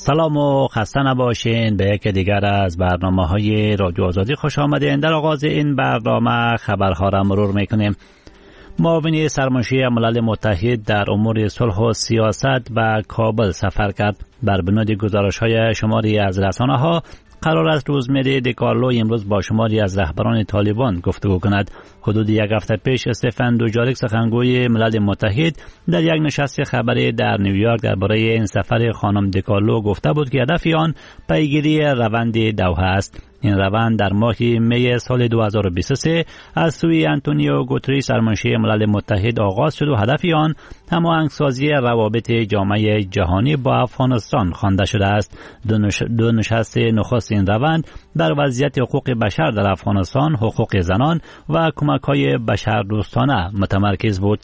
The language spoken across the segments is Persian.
سلام و خسته نباشین. به یک دیگر از برنامه‌های رادیو آزادی خوش آمدین. در آغاز این برنامه خبرها را مرور میکنیم. معاون سرمنشی ملل متحد در امور صلح و سیاست به کابل سفر کرد. بر بنیاد گزارش‌های شماری از رسانه‌ها قرار است روزمره دیکارلو امروز با شماری از رهبران طالبان گفتگو کند. حدود یک هفته پیش استفان دوجاریک سخنگوی ملل متحد در یک نشست خبری در نیویورک درباره این سفر خانم دیکارلو گفته بود که هدف آن پیگیری روند دوحه است. این روند در ماه می سال 2023 از سوی آنتونیو گوتریس سرمنشی ملل متحد آغاز شد و هدف آن هماهنگسازی روابط جامعه جهانی با افغانستان خوانده شده است. دو نشست نخست این روند بر وضعیت حقوق بشر در افغانستان، حقوق زنان و کمک‌های بشردوستانه متمرکز بود.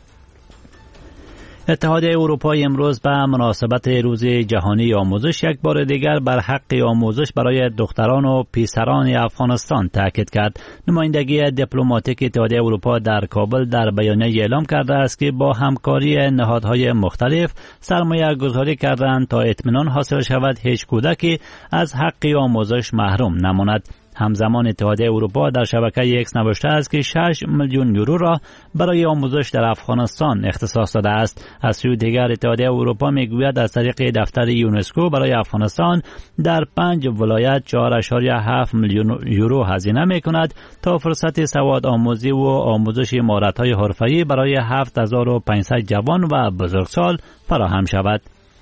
اتحادیه اروپا امروز به مناسبت روز جهانی آموزش یک بار دیگر بر حق آموزش برای دختران و پسران افغانستان تاکید کرد. نمایندگی دیپلماتیک اتحادیه اروپا در کابل در بیانیه اعلام کرده است که با همکاری نهادهای مختلف سرمایه گذاری کردند تا اطمینان حاصل شود هیچ کودکی از حق آموزش محروم نماند. همزمان اتحادیه اروپا در شبکه اکس نوشته است که 6 میلیون یورو را برای آموزش در افغانستان اختصاص داده است. از سوی دیگر اتحادیه اروپا میگوید از طریق دفتر یونسکو برای افغانستان در 5 ولایت 4.7 میلیون یورو هزینه میکند تا فرصت سواد آموزی و آموزش مهارت‌های حرفه‌ای برای 7500 جوان و بزرگسال فراهم شود.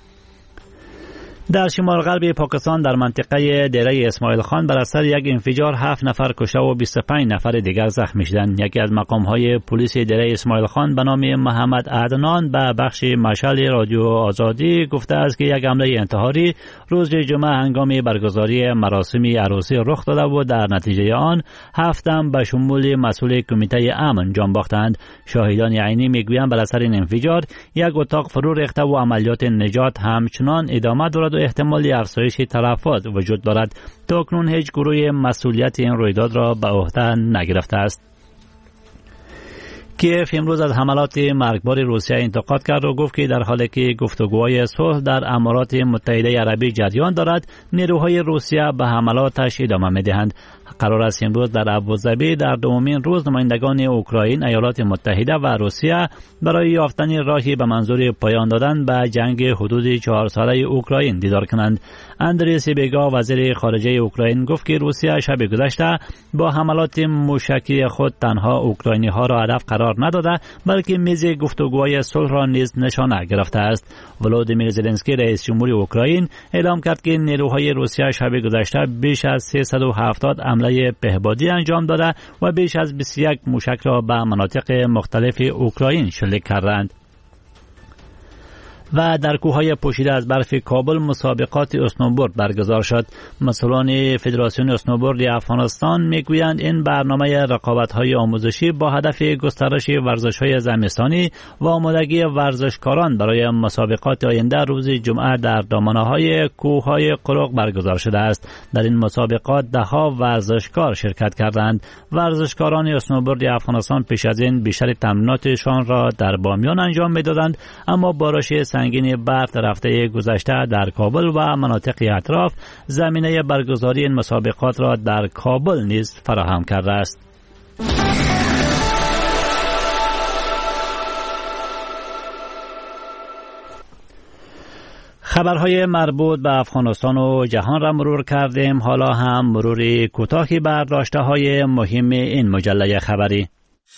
در شمال غرب پاکستان در منطقه دیره اسماعیل خان بر اثر یک انفجار 7 نفر کشته و 25 نفر دیگر زخمی شدند. یکی از مقام‌های پلیس دیره اسماعیل خان به نام محمد عدنان به بخش مشعل رادیو آزادی گفته است که یک حمله انتحاری روز جمعه هنگام برگزاری مراسم عروسی رخ داده و در نتیجه آن 7 تن به شمول مسئول کمیته امن جان باختند. شاهدان عینی میگویند بر اثر این انفجار یک اتاق فرو ریخته و عملیات نجات همچنان ادامه دارد و احتمالی افزایش تلفات وجود دارد. تا اکنون هیچ گروه مسئولیت این رویداد را به عهده نگرفته است. کیف امروز از حملات مرگبار روسیه انتقاد کرد و گفت که در حالی که گفتگوهای صلح در امارات متحده عربی جریان دارد، نیروهای روسیه به حملاتش ادامه می‌دهند. قرار است امروز در ابوظبی در دومین روز نمایندگان اوکراین، ایالات متحده و روسیه برای یافتن راهی به منظور پایان دادن به جنگ حدود 4 ساله اوکراین دیدار کنند. اندری سیبیگا وزیر خارجه اوکراین گفت که روسیه شب گذشته با حملات موشکی خود تنها اوکراینی‌ها را هدف قرار نداده بلکه میز گفتگوهای صلح را نیز نشانه گرفته است. ولودیمیر زلنسکی رئیس جمهور اوکراین اعلام کرد که نیروهای روسیه شب گذشته بیش از 370 حمله پهپادی انجام داده و بیش از 21 موشک را به مناطق مختلف اوکراین شلیک کردند. و در کوههای پوشیده از برف کابل مسابقات اسنوبورد برگزار شد. مسئولان فدراسیون اسنوبورد افغانستان میگویند این برنامه رقابت‌های آموزشی با هدف گسترش ورزش‌های زمستانی و آمادگی ورزشکاران برای مسابقات آینده روز جمعه در دامنه‌های کوههای قرق برگزار شده است. در این مسابقات ده‌ها ورزشکار شرکت کردند. ورزشکاران اسنوبورد افغانستان پیش از این بیشتر تمریناتشان را در بامیان انجام می‌دادند، اما بارش سنگین برف در هفته گذشته در کابل و مناطق اطراف زمینه برگزاری این مسابقات را در کابل نیز فراهم کرده است. خبرهای مربوط به افغانستان و جهان را مرور کردیم. حالا هم مروری کوتاهی بر داشته‌های مهم این مجله خبری.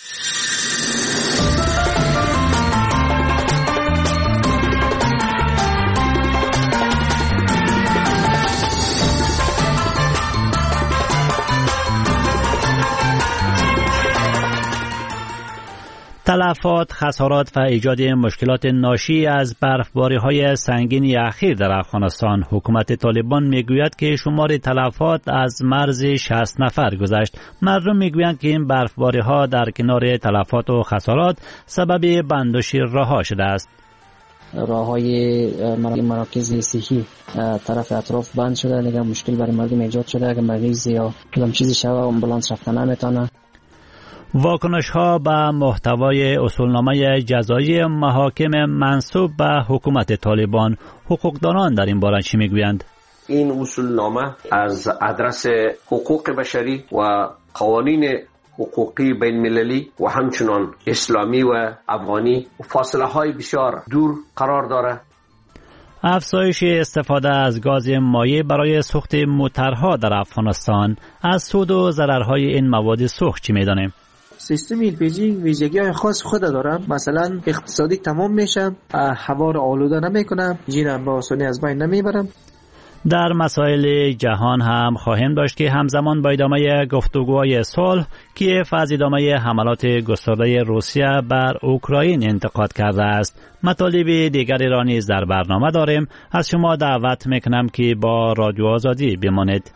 تلفات، خسارات و ایجاد مشکلات ناشی از برفباری‌های سنگین اخیر در افغانستان. حکومت طالبان میگوید که شمار تلفات از مرز 60 نفر گذشت. مردم میگویند که این برفباری‌ها در کنار تلفات و خسارات سبب بندش راه‌ها شده است. راه‌های مراکز صحی طرف اطراف بند شده، دیگه مشکل برای مردم ایجاد شده. اگه مریض یا کدام چیزی شوه آمبولانس رفتن نمیتونه. واکنش ها به محتوای اصولنامه جزایی محاکم منسوب به حکومت طالبان، حقوقدانان در این باره چی میگویند؟ این اصولنامه از ادرس حقوق بشری و قوانین حقوقی بین المللی و همچنان اسلامی و افغانی و فاصله های بسیار دور قرار دارد. افزایش استفاده از گاز مایع برای سوخت موترها در افغانستان، از سود و ضررهای این مواد سوخت چی میدانیم؟ سیستم LPG ویژگی‌های خاص خود داره. مثلا اقتصادی تمام میشه، هوا را آلوده نمیکنه، جین با آسانی از بین نمیبرم. در مسائل جهان هم خواهیم داشت که همزمان با ادامه گفتگوهای صلح کیف از ادامه حملات گسترده روسیه بر اوکراین انتقاد کرده است. مطالب دیگری را نیز در برنامه داریم. از شما دعوت میکنم که با رادیو آزادی بمانید.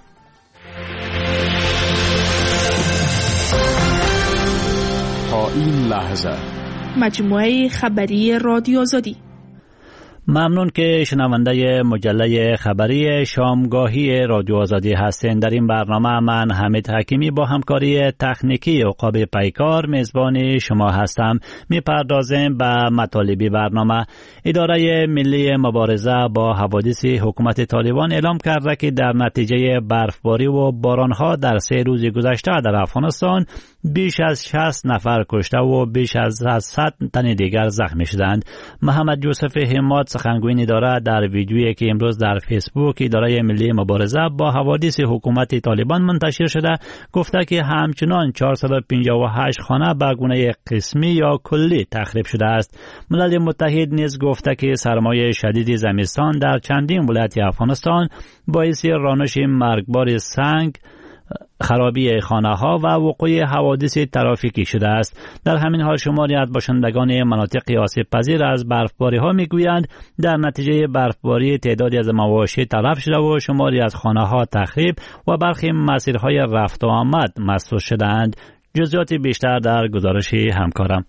تا این لحظه مجموعه خبری رادیو آزادی. ممنون که شنونده مجله خبری شامگاهی رادیو آزادی هستند. در این برنامه من حمید حکیمی با همکاری تکنیکی عقاب پیکار میزبان شما هستم. میپردازیم به مطالب برنامه. اداره ملی مبارزه با حوادث حکومت طالبان اعلام کرده که در نتیجه برفباری و بارانها در 3 روز گذشته در افغانستان بیش از 60 نفر کشته و بیش از 100 تن دیگر زخمی شدند. محمد یوسف همت سخنگوی اداره در ویدیویی که امروز در فیسبوک اداره ملی مبارزه با حوادث حکومت طالبان منتشر شده گفته که همچنان 458 خانه به گونه قسمی یا کلی تخریب شده است. ملل متحد نیز گفته که سرمای شدید زمستان در چندین ولایت افغانستان باعث رانش مرگبار سنگ، خرابی خانه ها و وقوع حوادث ترافیکی شده است. در همین حال شماری از باشندگان مناطق آسیب پذیر از برفباری ها میگویند در نتیجه برفباری تعدادی از مواشی تلف شده و شماری از خانه ها تخریب و برخی مسیرهای رفت و آمد مسدود شدند. جزئیات بیشتر در گزارش همکارم.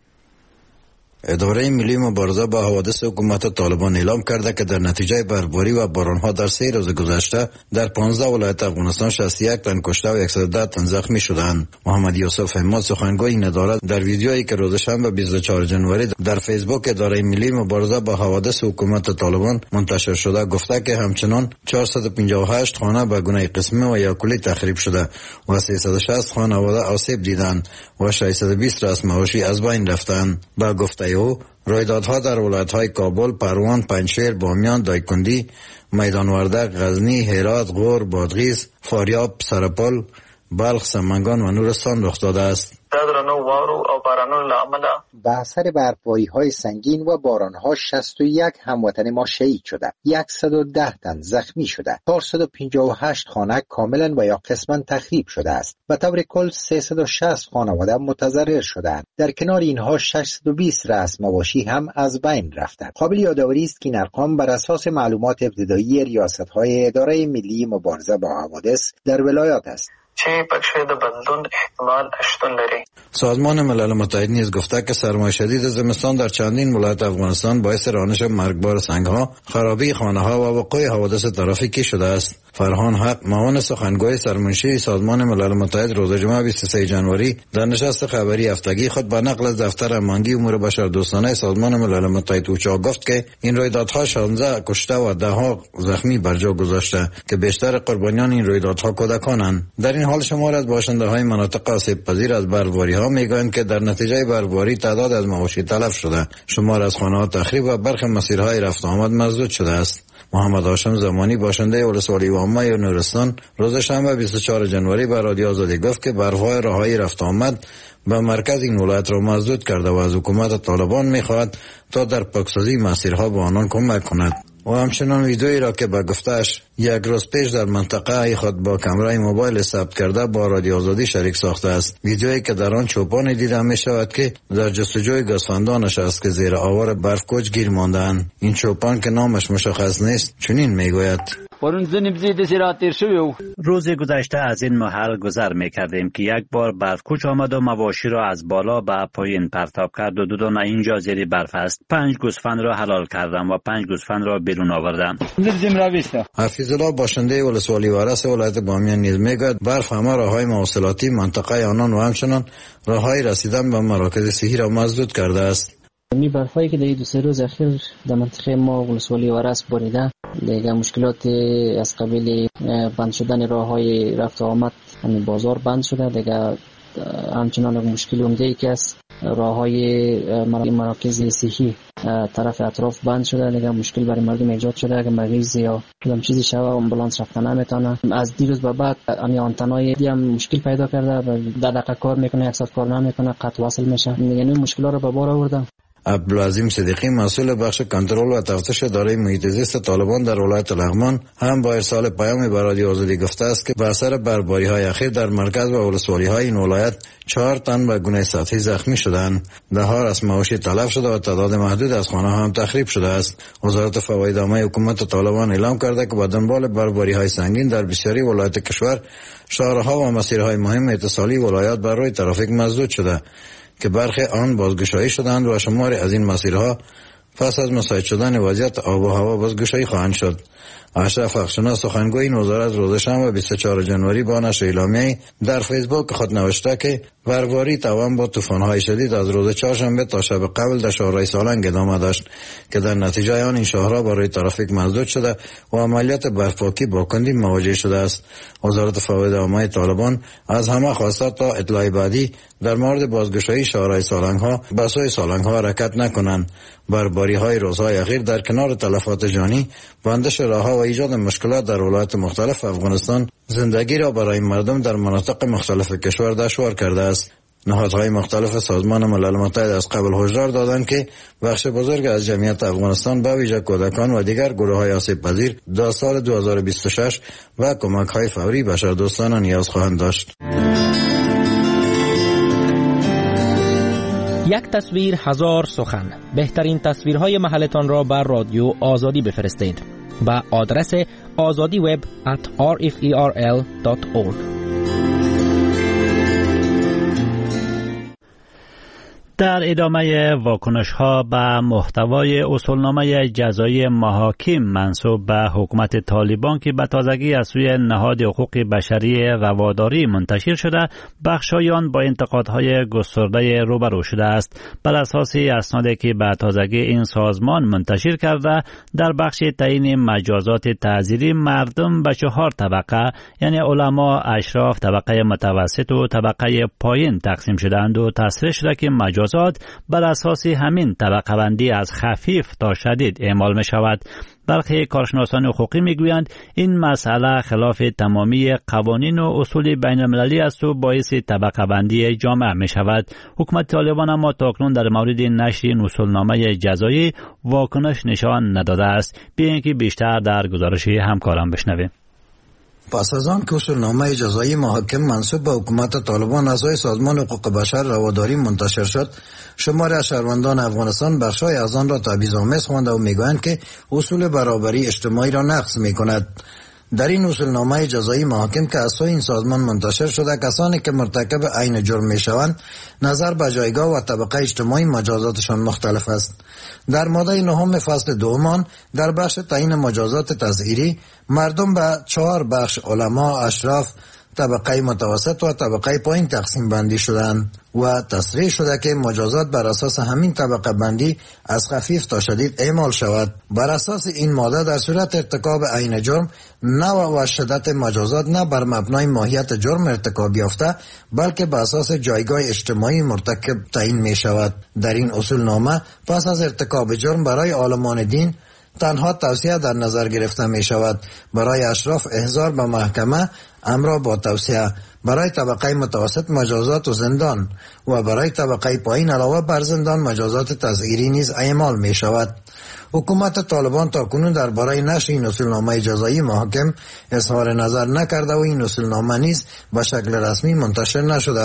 اداره ملی مبارزه با حوادث حکومت طالبان اعلام کرده که در نتیجه برفباری و بارانها در 3 روز گذشته در 15 ولایت افغانستان 61 تن کشته و 110 تن زخمی شدند. محمد یوسف همت سخنگوی این اداره در ویدیویی که روز شنبه 24 جنوری در فیسبوک اداره ملی مبارزه با حوادث حکومت طالبان منتشر شده گفته که همچنان 458 خانه به گونه قسمی و یا کلی تخریب شده و 360 خانواده آسیب دیدند و 620 راس مواشی از بین رفتند. با گفته او رویدادها در ولایت‌های کابل، پروان، پنجشیر، بامیان، دایکندی، میدان وردک، غزنی، هرات، غور، بادغیس، فاریاب، سرپل، بلخ، سمنگان و نورستان رخ داده است. به اثر برفباری‌های سنگین و باران‌ها 61 هموطن ما شهید شده، 110 تن زخمی شده، 458 خانه کاملا و یا قسما تخریب شده است. به طور کل 360 خانواده متضرر شدند. در کنار اینها 620 رأس مواشی هم از بین رفتند. قابل یادآوری است که این ارقام بر اساس معلومات ابتدایی ریاست‌های اداره ملی مبارزه با حوادث در ولایات است. سازمان ملل متحد نیز گفته که سرمای شدید زمستان در چندین ولایت افغانستان باعث رانش مرگبار سنگ‌ها، خرابی خانه‌ها و وقوع حوادث ترافیکی شده است. فرهان حق معاون سخنگوی سرمنشی سازمان ملل متحد روز جمعه 23 جنوری در نشست خبری هفتگی خود به نقل از دفتر امانگی امور بشردوستانه سازمان ملل متحد اوچا گفت که این رویدادها 16 کشته و 10 زخمی بر جا گذاشته که بیشتر قربانیان این رویدادها کودکانند. در این حال شمار از باشنده‌های مناطق آسیب پذیر از برفباری‌ها میگویند که در نتیجه برفباری تعداد از مواشی تلف شده، شمار از خانه‌ها تخریب و برخی مسیرهای رفت و آمد مسدود شده است. محمد هاشم زمانی باشنده ولسوالی وامه یا نورستان روز شنبه 24 جنوری به رادیو آزادی گفت که برف‌های راههای رفت و آمد به مرکز این ولایت را مسدود کرده و از حکومت طالبان می‌خواهد تا در پاکسازی مسیرها به آنان کمک کند. و همچنان ویدئویی را که به گفته‌اش یک روز پیش در منطقه خود با کامرای موبایل ثبت کرده با رادیو آزادی شریک ساخته است. ویدئویی که در آن چوپانی دیده می شود که در جستجوی گوسفندانش است که زیر آوار برف کوچ گیر مانده‌اند. این چوپان که نامش مشخص نیست چنین میگوید: برون زنی بزید سیراتیر شویو. روز گذشته از این محل گذر میکردیم که یک بار برف کوچ آمد و مواشی را از بالا به پایین پرتاب کرد و دو دانه اینجا زیر برف است. 5 گوسفند را حلال کردم و 5 گوسفند را بیرون آوردم. حفیظالله باشنده ولسوالی وارث ولایت بامیان نیز میگوید برف همه راههای مواصلاتی منطقه آنان و همچنان راههای رسیدن به مراکز صحی را مسدود کرده است. می برفایی که در 2-3 روز اخیر در منطقه ما ولسوالی وارث باریده، دیگه مشکلات از قبیل بند شدن راههای رفت و آمد، همین بازار بند شده، دیگه همچنان مشکل عمده‌ای که است راههای مراکز صحی طرف اطراف بند شده، دیگه مشکل برای مردم ایجاد شده. اگه مریض یا کدام چیزی شوه آمبولانس رفتن نمیتونه. از دیروز به بعد امی آنتنای دی هم مشکل پیدا کرده، 10 دقیقه کار میکنه، 1 ساعت کار نمیکنه، قطع وصل میشه. یعنی مشکل‌ها رو به بار آوردن. عبدالعظیم صدیقی مسئول بخش کنترل و تفتیش اداره محیط زیست طالبان در ولایت لغمان هم با ارسال پیامی به رادیو آزادی گفته است که به اثر برباری‌های اخیر در مرکز و ولسوالی‌های این ولایت 4 تن به گونه سطحی زخمی شدند. ده‌ها از مواشی تلف شده و تعداد محدود از خانه‌ها هم تخریب شده است. وزارت فواید عامه حکومت طالبان اعلام کرده که به دنبال برباری‌های سنگین در بسیاری ولایات کشور شهرها و مسیرهای مهم اتصالی ولایات بر روی ترافیک مسدود شده که برخی آن بازگشایی شدند و شماری از این مسیرها پس از مساعد شدن وضعیت آب و هوا بازگشایی خواهند شد. اشرف اخشنا سخنگوی این وزارت روز شنبه 24 جنوری با نشر اعلامیه‌ای در فیسبوک خود نوشته که برباری توان با طوفان‌های شدید از روز چهارشنبه تا شب قبل در شهرهای سالنگ ادامه داشت که در نتیجه آن این شهرها برای ترافیک مسدود شده و عملیات برفپاکی با کندی مواجه شده است. وزارت فواید عامه طالبان از همه خواسته تا اطلاع بعدی در مورد بازگشایی شهرهای سالنگ‌ها به سوی سالنگ‌ها حرکت نکنند. برباری‌های روزهای اخیر در کنار تلفات جانی، بندش راه‌ها و ایجاد مشکلات در ولایات مختلف افغانستان زندگی را برای مردم در مناطق مختلف کشور دشوار کرده است. نهادهای مختلف سازمان ملل متحد از قبل هشدار دادند که بخش بزرگ از جمعیت افغانستان به ویژه کودکان و دیگر گروه‌های آسیب‌پذیر در سال 2026 و کمک‌های فوری بشردوستانه نیاز خواهند داشت. یک تصویر 1000 سخن. بهترین تصویرهای محلتان را بر رادیو آزادی بفرستید با آدرس azadiweb@rferl.org. در ادامه واکنش‌ها به محتوای اصولنامه جزایی محاکم منسوب به حکومت طالبان که به تازگی از سوی نهاد حقوق بشری رواداری منتشر شده، بخش‌های آن با انتقادهای گسترده روبرو شده است. بر اساس اسنادی که به تازگی این سازمان منتشر کرده، در بخش تعیین مجازات تعزیری مردم به 4 طبقه یعنی علما، اشراف، طبقه متوسط و طبقه پایین تقسیم شدند و تصریح شده که مجازات بر اساس همین طبقه بندی از خفیف تا شدید اعمال می شود. برخی کارشناسان حقوقی می گویند این مسئله خلاف تمامی قوانین و اصول بین المللی است و باعث طبقه بندی جامعه می شود. حکومت طالبان اما تاکنون در مورد نشر این اصولنامه جزایی واکنش نشان نداده است. بیایید که بیشتر در گزارش همکاران بشنویم. پس از آن که اصولنامه جزایی محاکم منسوب به حکومت طالبان اعضای سازمان حقوق بشر رواداری منتشر شد، شماری از شهروندان افغانستان بخشای از آن را تبعیض‌آمیز خوانده و میگویند که اصول برابری اجتماعی را نقض میکند. در این اصولنامه جزایی محاکم که از سوی این سازمان منتشر شده، کسانی که مرتکب عین جرم میشوند نظر به جایگاه و طبقه اجتماعی مجازاتشان مختلف است. در ماده 9 فصل 2 در بخش تعیین مجازات تزهیری مردم به 4 بخش علما، اشراف، طبقه متوسط و طبقه پایین تقسیم بندی شدند و تصریح شده که مجازات بر اساس همین طبقه بندی از خفیف تا شدید اعمال شود. بر اساس این ماده در صورت ارتکاب عین جرم نوع و شدت مجازات نه بر مبنای ماهیت جرم ارتکاب یافته بلکه بر اساس جایگاه اجتماعی مرتکب تعیین می شود. در این اصولنامه پس از ارتکاب جرم برای عالمان دین تنها توصیه در نظر گرفته می شود. برای اشراف احضار به محکمه، امر با توصیه. برای طبقه متوسط مجازات و زندان و برای طبقه پایین علاوه بر زندان مجازات تزهیری نیز اعمال می شود. حکومت طالبان تا کنون درباره نشر این اصولنامه جزایی محاکم اظهار نظر نکرده و این اصولنامه نیز به شکل رسمی منتشر نشده است.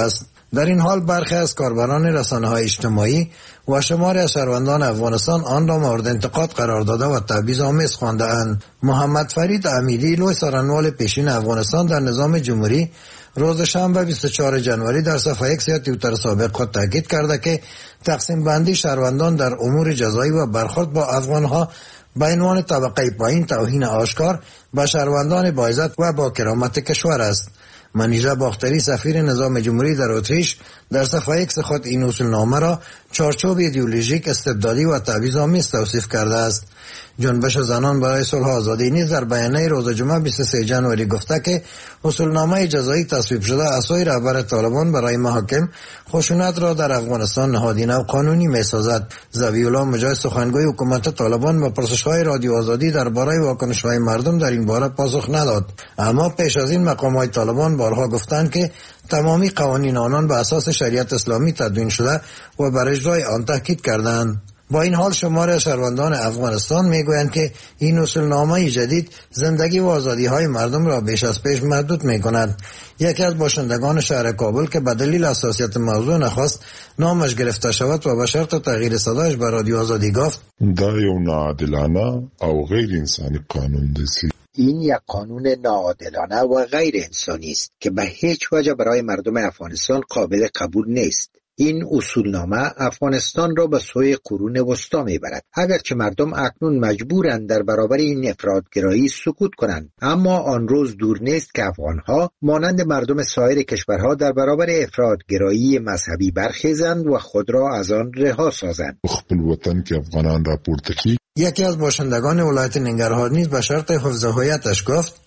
در این حال برخی از کاربران رسانه‌های اجتماعی و شماری از شهروندان افغانستان آن را مورد انتقاد قرار داده و تبعیض‌آمیز خوانده‌اند. محمد فرید امیری، لوی سرانوال پیشین افغانستان در نظام جمهوری، روز شنبه 24 جنوری در صفحه اکس یا توییتر سابق خود تاکید کرده که تقسیم بندی شهروندان در امور جزایی و برخورد با افغانها به عنوان طبقه پایین توهین آشکار به شهروندان با عزت و با کرامت کشور است. منیژه باختری، سفیر نظام جمهوری در اتریش، در صفحه اکس خود این اصولنامه را چارچوب ایدئولوژیک، استبدادی و تبعیض‌آمیز توصیف کرده است. جنبش زنان برای صلح و آزادی نیز در بیانیه روز جمعه 23 جنوری گفته که اصولنامه جزایی تصویب شده عصای رهبر طالبان برای محاکم خشونت را در افغانستان نهادینه و قانونی می‌سازد. ذبیح‌الله مجاهد، سخنگوی حکومت طالبان، به پرسش‌های رادیو آزادی درباره واکنش‌های مردم در این باره پاسخ نداد، اما پیش از این مقام‌های طالبان بارها گفتند که تمامی قوانین آنان به اساس شریعت اسلامی تدوین شده و بر اجرای آن تاکید کردند. با این حال شمار شهروندان افغانستان میگویند که این اصولنامه جدید زندگی و آزادی‌های مردم را بیش از پیش محدود می‌کند. یکی از باشندگان شهر کابل که به دلیل حساسیت موضوع نخواست نامش گرفته شود و به شرط تغییر صدایش به رادیو آزادی گفت: دا یو ناعادلانه او غیر انسانی قانون دی. این یک قانون ناعادلانه و غیر انسانی است که به هیچ وجه برای مردم افغانستان قابل قبول نیست. این اصولنامه افغانستان را به سوی قرون وسطا میبرد. اگرچه مردم اکنون مجبورند در برابر این افراطگرایی سکوت کنند، اما آن روز دور نیست که افغانها مانند مردم سایر کشورها در برابر افراطگرایی مذهبی برخیزند و خود را از آن رها سازند. خپل وطن که افغانان را پورته کی. یکی از باشندگان ولایت ننگرهار نیز به شرط حفظ هویتش گفت: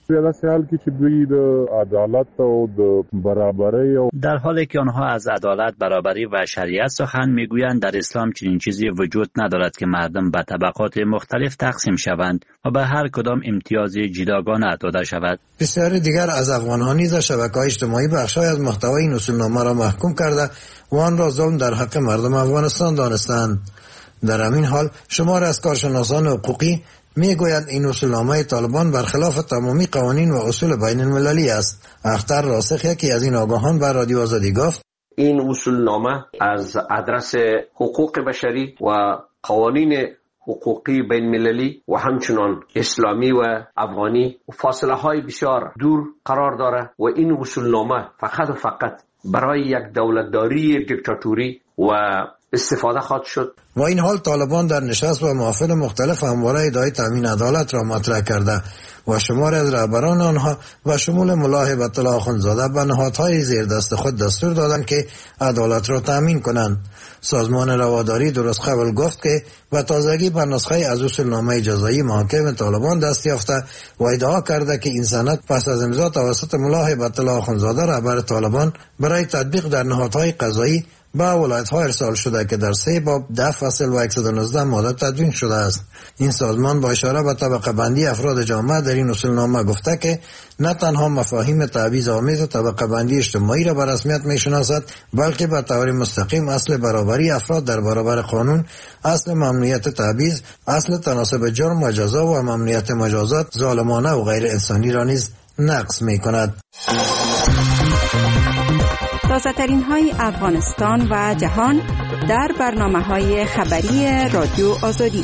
در حالی که آنها از عدالت، برابری و شریعت سخن میگویند، در اسلام چنین چیزی وجود ندارد که مردم به طبقات مختلف تقسیم شوند و به هر کدام امتیاز جداگانه داده شود. بسیاری دیگر از افغانها نیز شبکه‌های اجتماعی بخش‌های از محتوای این اصولنامه را محکوم کرده و آن را ظلم در حق مردم افغانستان دانستند. در همین حال شمار از کارشناسان حقوقی میگویند این اصولنامه طالبان برخلاف تمامی قوانین و اصول بین المللی است. اختر راسخ، یکی از این آگاهان، بر رادیو آزادی گفت: این اصولنامه از آدرس حقوق بشری و قوانین حقوقی بین المللی و همچنان اسلامی و افغانی فاصله های بسیار دور قرار داره و این اصولنامه فقط و فقط برای یک دولتداری دیکتاتوری و استفاده خواهد شد. و این حال طالبان در نشست و محافل مختلف همواره ادعای تامین عدالت را مطرح کرده و شمار از رهبران آنها و شمول ملا هیبت الله آخوندزاده به نهادهای زیر دست خود دستور دادند که عدالت را تامین کنند. سازمان رواداری درست قبل گفت که به تازگی به نسخه از اصولنامه جزایی محاکم طالبان دست یافته و ادعا کرده که این سند پس از امضا توسط ملا هیبت الله آخوندزاده رهبر طالبان برای تطبیق در نهادهای قضایی به ولایت‌ها ارسال شده که در 3 باب 10 فصل و 119 ماده تدوین شده است. این سازمان با اشاره به طبقه بندی افراد جامعه در این اصولنامه گفته که نه تنها مفاهیم تبعیض‌آمیز طبقه بندی اجتماعی را به رسمیت می‌شناسد، بلکه به طور مستقیم اصل برابری افراد در برابر قانون، اصل ممنوعیت تبعیض، اصل تناسب جرم و جزا و ممنوعیت مجازات ظالمانه و غیر انسانی را نیز نقض می‌کند. تازه‌ترین های افغانستان و جهان در برنامه‌های خبری رادیو آزادی.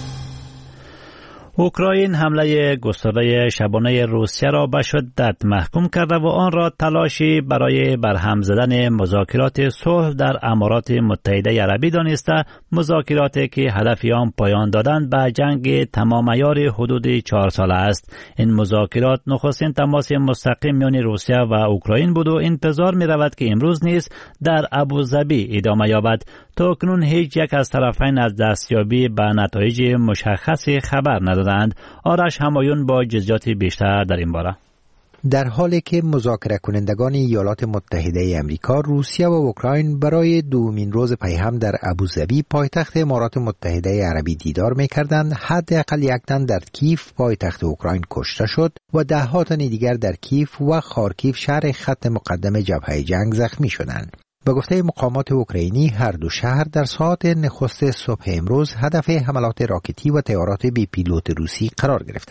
اوکراین حمله گسترده شبانه روسیه را به شدت محکوم کرده و آن را تلاشی برای برهم زدن مذاکرات صلح در امارات متحده عربی دانسته، مذاکراتی که هدف آن پایان دادن به جنگ تمام عیار حدود 4 ساله است. این مذاکرات نخستین تماس مستقیم میان روسیه و اوکراین بود و انتظار می رود که امروز نیز در ابوظبی ادامه یابد. تا اکنون هیچ یک از طرفین از دستیابی به نتایج مشخصی خبر ندادند. آرش همایون با جزئیات بیشتر در این باره. در حالی که مذاکره کنندگان ایالات متحده امریکا، روسیه و اوکراین برای دومین روز پیهم در ابوظبی پایتخت امارات متحده عربی دیدار می‌کردند، حداقل یک تن در کیف پایتخت اوکراین کشته شد و ده‌ها تن دیگر در کیف و خارکیف شهر خط مقدم جبهه جنگ زخمی شدند. به گفته مقامات اوکراینی، هر دو شهر در ساعات نخست صبح امروز هدف حملات راکتی و طیارات بی پیلوت روسی قرار گرفتند.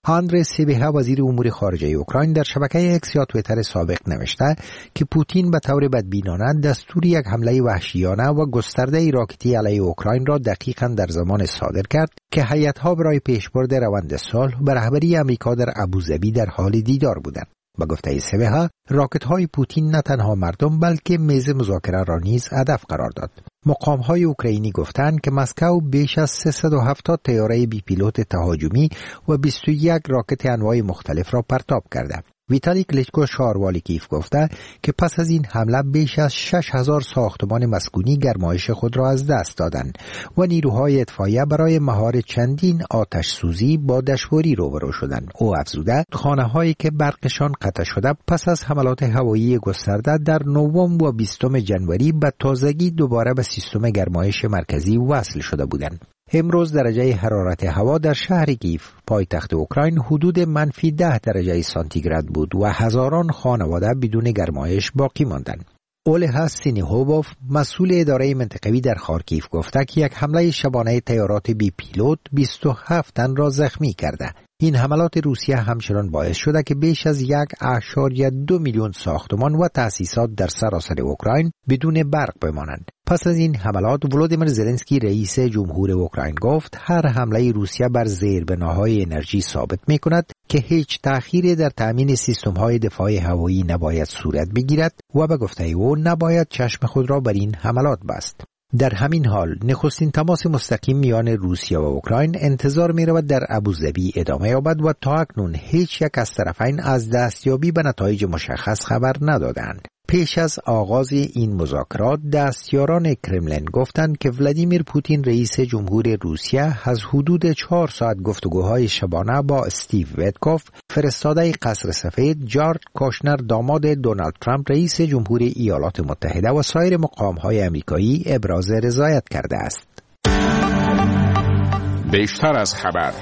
آندری سیبیها وزیر امور خارجه اوکراین در شبکه اکس یا توییتر سابق نوشته که پوتین به طور بدبینانه دستور یک حمله وحشیانه و گسترده راکتی علیه اوکراین را دقیقاً در زمان صادر کرد که هیئت‌ها برای پیشبرد روند صلح به رهبری امریکا در ابوظبی در حال دیدار بودند. با گفته سیبیها، راکت‌های پوتین نه تنها مردم بلکه میز مذاکره را نیز هدف قرار داد. مقام‌های اوکراینی گفتند که مسکو بیش از 370 طیاره بی پیلوت تهاجمی و 21 راکت انواع مختلف را پرتاب کرده. ویتالی کلیچکو شهروال کیف گفته که پس از این حمله بیش از 6000 ساختمان مسکونی گرمایش خود را از دست دادند و نیروهای اطفائیه برای مهار چندین آتش سوزی با دشواری روبرو شدند. او افزوده خانه‌هایی که برقشان قطع شده پس از حملات هوایی گسترده در نوامبر و 20 جنوری به تازگی دوباره به سیستم گرمایش مرکزی وصل شده بودند. امروز درجه حرارت هوا در شهر کیف پایتخت اوکراین حدود -10 درجه سانتیگراد بود و هزاران خانواده بدون گرمایش باقی ماندند. اولها سینیهوبوف مسئول اداره منطقوی در خارکیف گفته که یک حمله شبانه طیارات بی پیلوت 27 تن را زخمی کرده. این حملات روسیه همچنان باعث شده که بیش از 1.2 میلیون ساختمان و تأسیسات در سراسر اوکراین بدون برق بمانند. پس از این حملات ولودیمیر زلنسکی رئیس جمهور اوکراین گفت هر حمله روسیه بر زیربناهای انرژی ثابت می‌کند که هیچ تأخیری در تأمین سیستم‌های دفاع هوایی نباید صورت بگیرد و به گفته او نباید چشم خود را بر این حملات بست. در همین حال نخستین تماس مستقیم میان روسیه و اوکراین انتظار می‌رود در ابوظبی ادامه یابد و تا اکنون هیچ یک از طرفین از دستیابی به نتایج مشخص خبر ندادند. پیش از آغاز این مذاکرات دستیاران کرملین گفتند که ولادیمیر پوتین رئیس جمهور روسیه از حدود 4 ساعت گفتگوهای شبانه با استیو ویتکوف فرستاده قصر سفید، جارج کوشنر داماد دونالد ترامپ رئیس جمهور ایالات متحده و سایر مقام‌های آمریکایی ابراز رضایت کرده است. بیشتر از خبر.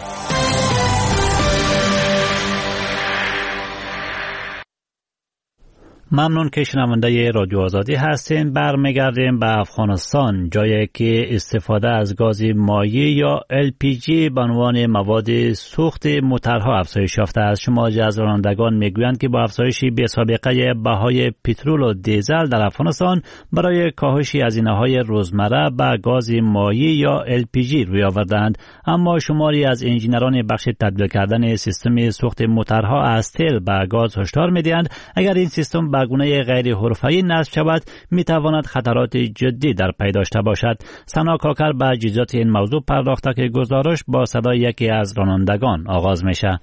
ممنون که شنونده رادیو آزادی هستین. برمیگردیم به افغانستان، جایی که استفاده از گاز مایع یا LPG به عنوان مواد سوخت موترها افزایش یافته است. شماری از رانندگان میگویند که با افزایش بی‌سابقه بهای پترول و دیزل در افغانستان برای کاهش هزینه‌های روزمره به گاز مایع یا LPG روی آوردند. اما شماری از انجینران بخش تبدیل کردن سیستم سوخت موترها از تیل به گاز هشدار می‌دهند اگر این سیستم به گونه غیر حرفه‌ای نصب شود میتواند خطرات جدی در پی داشته باشد. سنا کاکر به جزئیات این موضوع پرداخته که گزارش با صدای یکی از رانندگان آغاز میشه.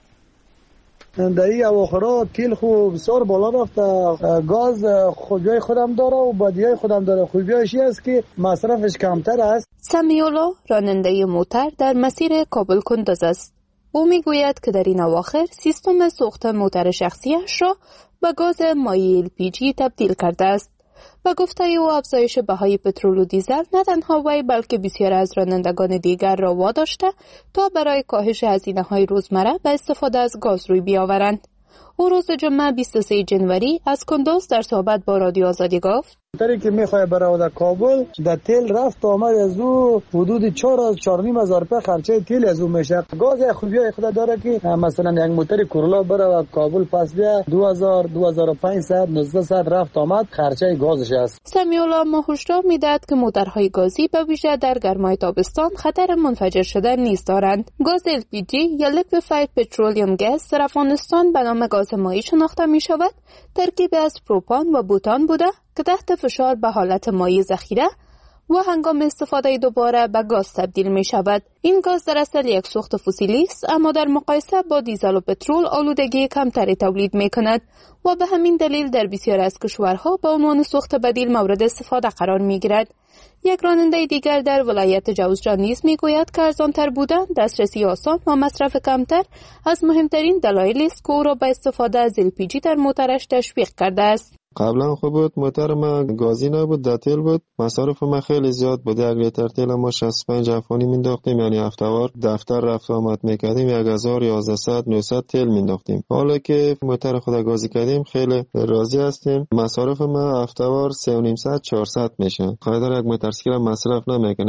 در این اواخرها تیل خوب بسیار بالا رفته، گاز خوبیای خودم داره و بدیای خودم داره. خوبیایش این است که مصرفش کمتر است. سمیولا راننده موتر در مسیر کابل کندوز است. او میگوید که در این اواخر سیستم سوخت موتر شخصیش را به گاز مایع LPG تبدیل کرده است. به گفته او افزایش بهای پترول و دیزل نه تنها وی بلکه بسیار از رانندگان دیگر را واداشته تا برای کاهش هزینه‌های روزمره به استفاده از گاز روی بیاورند. او روز جمعه 23 جنوری از کندوز در صحبت با رادیو آزادی گفت: تری که میخواه برای در کابل در تیل رفت آمد از او حدود 4,500 روپیه خرچه تیل از او میشه. گاز خوبیای خود داره که مثلا یک موتر کورولا بره کابل پس بیا 2000 2500 1900 رفت آمد خرچه گازش است. سمیولا ما هشدار میداد که موترهای گازی به ویژه در گرمای تابستان خطر منفجر شدن نیز دارند. گاز LPG یا لیکویفاید پترولیوم گاز در افغانستان به نام گاز مایع شناخته می شود. ترکیب از پروپان و بوتان بوده که تحت فشار به حالت مایع ذخیره و هنگام استفاده دوباره به گاز تبدیل می شود. این گاز در اصل یک سوخت فسیلی است، اما در مقایسه با دیزل و پترول آلودگی کمتری تولید می کند و به همین دلیل در بسیار از کشورها به عنوان سوخت بدیل مورد استفاده قرار می گیرد. یک راننده دیگر در ولایت جوزجان نیز می گوید که ارزان‌تر بودن، دسترسی آسان و مصرف کمتر از مهمترین دلایلی است که او را به استفاده از LPG در موترش تشویق کرده است. قبلا خوب بود، موتر ما گازی نبود، در تیل بود. مصارف ما خیلی زیاد بود. 1 لیتر تیل ما 65 افغانی مینداختیم، یعنی هفته‌وار دفتر رفت آمد میکردیم 1000 1100 900 تیل مینداختیم. حالا که موتر خود گازی کردیم خیلی راضی هستیم. مصارف ما هفته‌وار 3500 400 میشه. قاعده یک موتورسیکل مصرف نمیکنه. در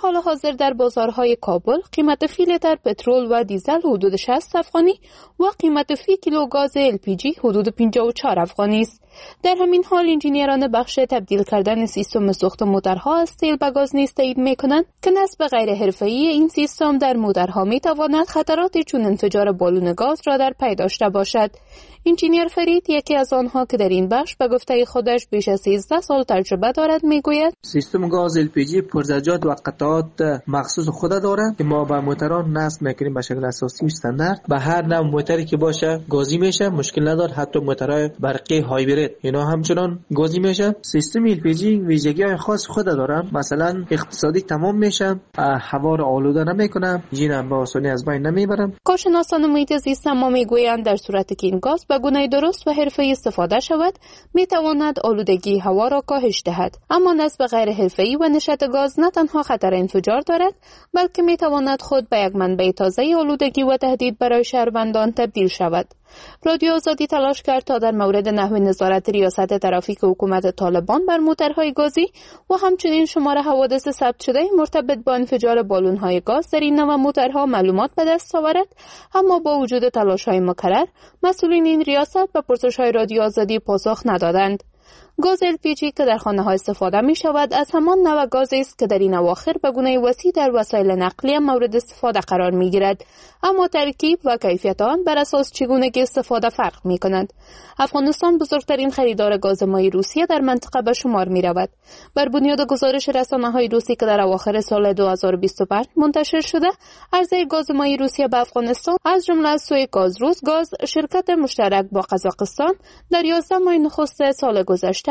حال حاضر در بازارهای کابل قیمت فی لیتر پترول و دیزل حدود 60 افغانی و قیمت فی کیلو گاز LPG حدود 54 افغانی است. در همین حال انجینیران بخش تبدیل کردن سیستم سوخت موتورها از تیل به گاز نیز تایید می‌کنند که نصب غیر حرفه‌ای این سیستم در موتورها می‌تواند خطرات چون انفجار بالون گاز را در پی داشته باشد. انجینیر فرید، یکی از آنها که در این بخش به گفته خودش بیش از 13 سال تجربه دارد، میگوید سیستم گاز LPG پرزجات و قطعات مخصوص خود دارد که ما به موتوران نصب می‌کنیم به شکل اساسی استاندارد. به هر نوع موتوری که باشه گازی میشه، مشکل نداره. حتی موتورهای برقی هایبرید اینا همچنان گازی میشه. سیستم LPG ویژگی‌های خاص خود داره، مثلا اقتصادی تمام میشه، هوا را آلوده نمیکنه، جین با آسانی از بین نمیبرن. کارشناسان محیط زیست ما میگویند در صورتی که این گاز به گونه درست و حرفه‌ای استفاده شود میتواند آلودگی هوا را کاهش دهد، اما نصب غیر حرفه‌ای و نشت گاز نه تنها خطر انفجار دارد بلکه میتواند خود به یک منبع تازه آلودگی و تهدید برای شهروندان تبدیل شود. رادیو آزادی تلاش کرد تا در مورد نحوه نظارت ریاست ترافیک حکومت طالبان بر موتورهای گازی و همچنین شمار حوادث ثبت شده مرتبط با انفجار بالون‌های گاز در این نوع موتورها معلومات به دست آورد، اما با وجود تلاش‌های مکرر مسئولین این ریاست به پرسش‌های رادیو آزادی پاسخ ندادند. گاز LPG که در خانه‌ها استفاده می‌شود از همان نوع گازی است که در این اواخر به گونه وسیع در وسایل نقلیه مورد استفاده قرار می‌گیرد، اما ترکیب و کیفیت آن بر اساس چگونگی استفاده فرق می‌کند. افغانستان بزرگترین خریدار گاز مای روسیه در منطقه به شمار می‌رود. بر بنیاد گزارش رسانه‌های روسی که در اواخر سال 2025 منتشر شده، عرضه گاز مای روسیه به افغانستان از جمله از سوی گازروس گاز، شرکت مشترک با قزاقستان، در 11 ماه نخست سال گذشته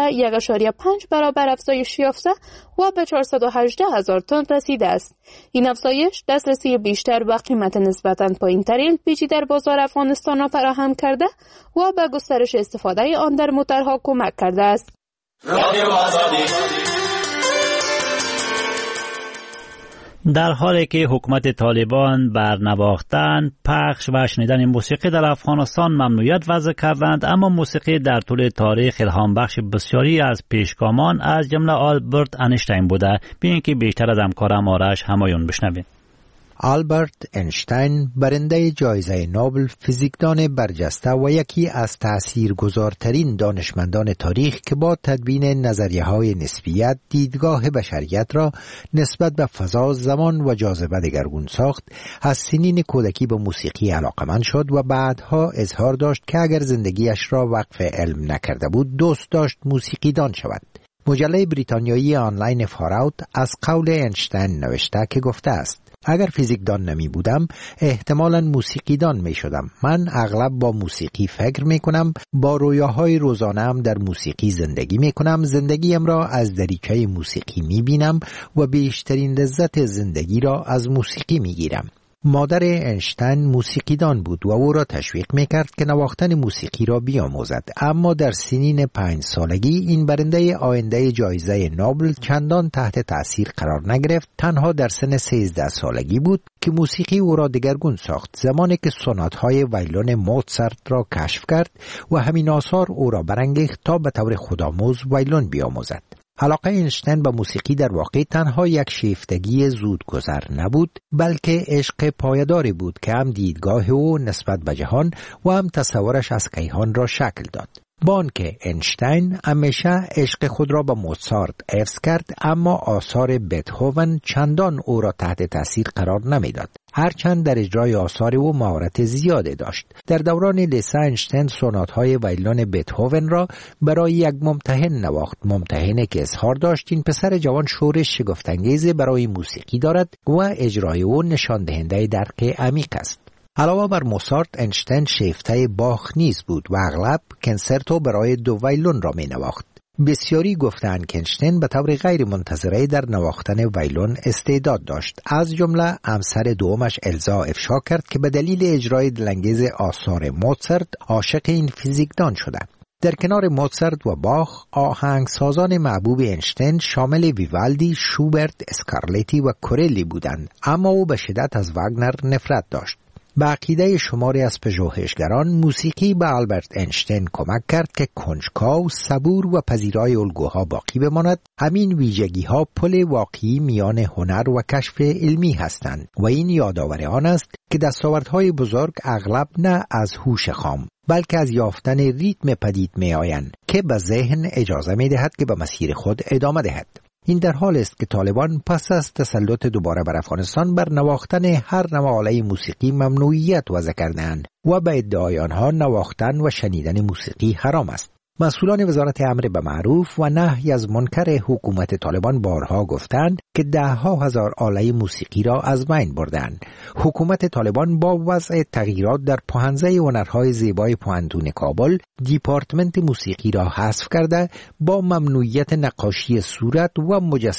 1.5 برابر افزایش یافته و به 418,000 تن رسیده است. این افزایش دسترسی بیشتر و قیمت نسبتاً پایین‌تر LPG در بازار افغانستان را فراهم کرده و به گسترش استفاده آن در موتورها کمک کرده است. در حالی که حکومت طالبان بر نواختن، پخش و شنیدن موسیقی در افغانستان ممنوعیت وضع کردند، اما موسیقی در طول تاریخ الهام بخش بسیاری از پیشگامان از جمله آلبرت انشتین بوده. بیاین که بیشتر از همکارم آرش همایون بشنویم. آلبرت اینشتین برنده جایزه نوبل، فیزیکدان برجسته و یکی از تاثیرگذارترین دانشمندان تاریخ که با تدوین نظریه‌های نسبیت دیدگاه بشریت را نسبت به فضا، زمان و جاذبه دگرگون ساخت، از سنین کودکی به موسیقی علاقه‌مند شد و بعدها اظهار داشت که اگر زندگیش را وقف علم نکرده بود دوست داشت موسیقیدان شود. مجله بریتانیایی آنلاین فاراوت از قول اینشتین نوشته که گفته است: اگر فیزیکدان نمی بودم احتمالاً موسیقیدان می شدم. من اغلب با موسیقی فکر می کنم، با رویاهای روزانه‌ام در موسیقی زندگی می کنم، زندگیم را از دریچه موسیقی می بینم و بیشترین لذت زندگی را از موسیقی می گیرم. مادر اینشتین موسیقیدان بود و او را تشویق می‌کرد که نواختن موسیقی را بیاموزد، اما در سنین 5 سالگی این برنده آینده جایزه نوبل چندان تحت تأثیر قرار نگرفت. تنها در سن 13 سالگی بود که موسیقی او را دگرگون ساخت، زمانی که سونات‌های وایلون موزارت را کشف کرد و همین آثار او را برانگیخت تا به طور خودآموز وایلون بیاموزد. علاقه اینشتین به موسیقی در واقع تنها یک شیفتگی زودگذر نبود، بلکه عشق پایداری بود که هم دیدگاه او نسبت به جهان و هم تصورش از کیهان را شکل داد. با آنکه اینشتین همیشه عشق خود را به موزارت حفظ کرد، اما آثار بتهوون چندان او را تحت تاثیر قرار نمیداد، هرچند در اجرای آثار او مهارت زیاده داشت. در دوران لیسه اینشتین سونات‌های وایلون بتهوون را برای یک ممتحن نواخت، ممتحنی که اظهار داشت این پسر جوان شورش شگفت‌انگیزی برای موسیقی دارد و اجرای او نشان دهنده درک عمیق است. علاوه بر موزارت، اینشتین شیفته باخ نیز بود و اغلب کنسرتو برای دو وایلون را می نواخت. بسیاری گفتند که اینشتین به طور غیر منتظره در نواختن وایلون استعداد داشت. از جمله همسر دومش الزا افشا کرد که به دلیل اجرای دلانگیز آثار موزارت عاشق این فیزیکدان شده. در کنار موزارت و باخ، آهنگسازان محبوب اینشتین شامل ویوالدی، شوبرت، اسکارلتی و کورلی بودند، اما او به شدت از واگنر نفرت داشت. به عقیده شماری از پژوهشگران موسیقی به آلبرت اینشتین کمک کرد که کنجکاو، صبور و پذیرای الگوها باقی بماند. همین ویژگی‌ها پل واقعی میان هنر و کشف علمی هستند و این یادآور آن است که دستاوردهای بزرگ اغلب نه از هوش خام بلکه از یافتن ریتم پدید می‌آیند که به ذهن اجازه می‌دهد که به مسیر خود ادامه دهد. این در حال است که طالبان پس از تسلط دوباره بر افغانستان بر نواختن هر نوع آله موسیقی ممنوعیت وضع کردند و به ادعای آنها نواختن و شنیدن موسیقی حرام است. مسئولان وزارت امر به معروف و نهی از منکر حکومت طالبان بارها گفتند که ده‌ها هزار آله موسیقی را از بین بردند. حکومت طالبان با وضع تغییرات در پوهنزه هنرهای زیبای پوهنتون کابل دیپارتمنت موسیقی را حذف کرده با ممنوعیت نقاشی صورت و مجسمه